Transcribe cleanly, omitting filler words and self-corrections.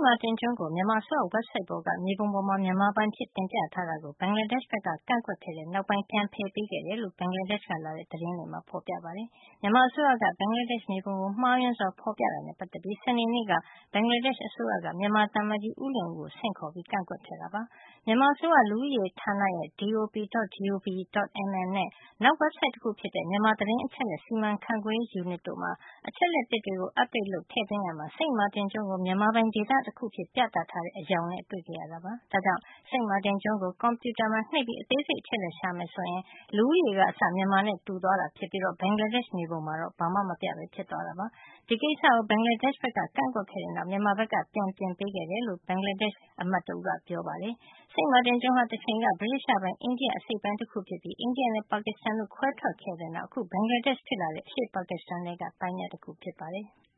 မာတင်ကျွန်းကို မြန်မာအစိုးရ ဝက်ဘ်ဆိုက်ပေါ်က မြေပုံပေါ်မှာ မြန်မာပိုင်အဖြစ် တင်ပြထားတာကို ဘင်္ဂလားဒေ့ရှ်ဘက်က ကန့်ကွက်ခဲ့တဲ့ နောက်ပိုင်း ပြန်ဖယ်ပေးခဲ့တယ်လို့ ဘင်္ဂလားဒေ့ရှ်ကလာတဲ့ သတင်းတွေမှာ ဖေါ်ပြပါတယ်။ မြန်မာအစိုးရက ဘင်္ဂလားဒေ့ရှ် မြေပုံကို မှားယွင်းစွာ ဖေါ်ပြတာနဲ့ ပတ်သက်ပြီး စနေနေ့က ဘင်္ဂလားဒေ့ရှ်အစိုးရက မြန်မာသံအမတ်ကြီး ဦးလွင်ဦးကို ဆင့်ခေါ်ပြီး ကန့်ကွက်ခဲ့တာပါ။ မြန်မာအစိုးရ လူဦးရေဌာနရဲ့ dop.gov.mm နဲ့ နောက် ဝက်ဘ်ဆိုက်တခုဖြစ်တဲ့ မြန်မာသတင်းအချက်အလက် စီမံခန့်ခွဲရေးယူနစ် တို့မှာ အချက်အလက်သစ်တွေကို update လုပ် ထည့်သွင်းရာမှာ စိန့်မာတင်ကျွန်းကို မြန်မာပိုင်ဒေသတခုအဖြစ် ပြသထားတဲ့ အယောင်နဲ့ တွေ့ခဲ့ရတာပါ။ ဒါကြောင့် စိန့်မာတင်ကျွန်းကို ကွန်ပြူတာမှာ နှိပ်ပြီး အသေးစိတ် အချက်အလက် ရှာမယ်ဆိုရင် လူဦးရေကအစ မြန်မာနဲ့ တူသွားတာဖြစ်ပြီး ဘင်္ဂလားဒေ့ရှ် မြေပုံမှာတော့ ဘာမှ မပြပဲ ဖြစ်သွားတာပါ။ ဒီကိစ္စကို ဘင်္ဂလားဒေ့ရှ်ဘက်က ကန့်ကွက်ခဲ့တဲ့နောက် မြန်မာဘက်က ပြန်ပြင်ပေးခဲ့တယ်လို့ ဘင်္ဂလားဒေ့ရှ် အမတ်တဦးက ပြောပါတယ်။ စိန့်မာတင်ကျွန်းဟာ တချိန်က ဗြိတိသျှပိုင် အိန္ဒိယ အစိတ်အပိုင်းတခုဖြစ်ပြီး အိန္ဒိယနဲ့ ပါကစ္စတန်တို့ ခွဲထွက်ခဲ့တဲ့နောက် အခု ဘင်္ဂလားဒေ့ရှ် ဖြစ်လာတဲ့ အရှေ့ပါကစ္စတန်ထဲက ပိုင်နက်တခု ဖြစ်ပါတယ်။